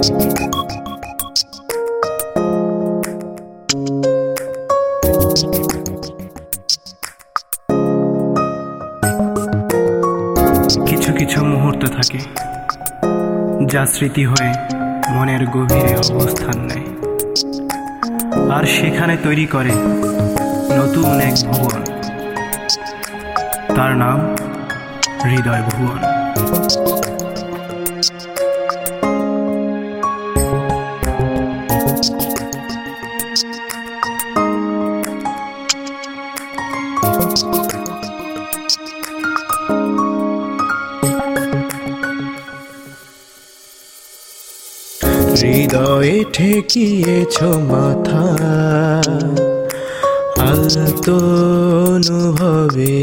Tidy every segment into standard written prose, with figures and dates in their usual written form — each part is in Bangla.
কিছু কিছু মুহূর্ত থাকে যা স্মৃতি হয়ে মনের গভীরে অবস্থান নেয়, আর সেখানে তৈরি করে নতুন এক ভুবন। তার নাম হৃদয় ভুবন। হৃদয়ে ঠেকিয়েছ মাথা আলতো অনুভবে,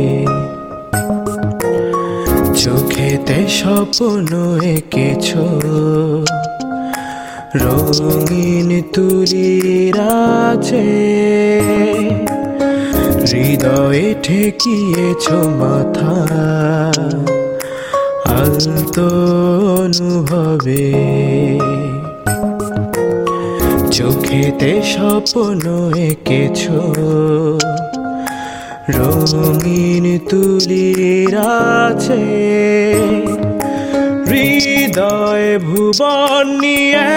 চোখেতে স্বপ্ন এঁকেছ রঙিন তুলির আছে। হৃদয়ে ঠেকিয়েছ মাথা আলতো অনুভবে, চোখেতে স্বপ্ন এঁকেছ রঙিন তুলির আছে। হৃদয় ভুবন নিয়ে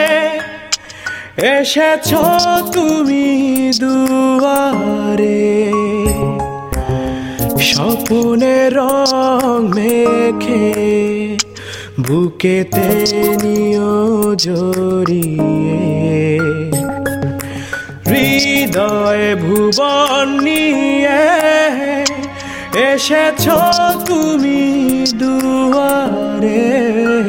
এসেছ তুমি দুয়ারে, স্বপ্নের রং মেখে বুকেতে নিও জড়িয়ে। হৃদয় ভুবন নিয়ে এসেছ তুমি দুয়ারে,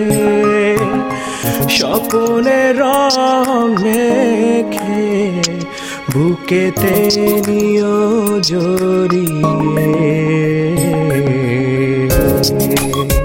স্বপ্নের রং মেখে বুকেতে নিও জড়িয়ে।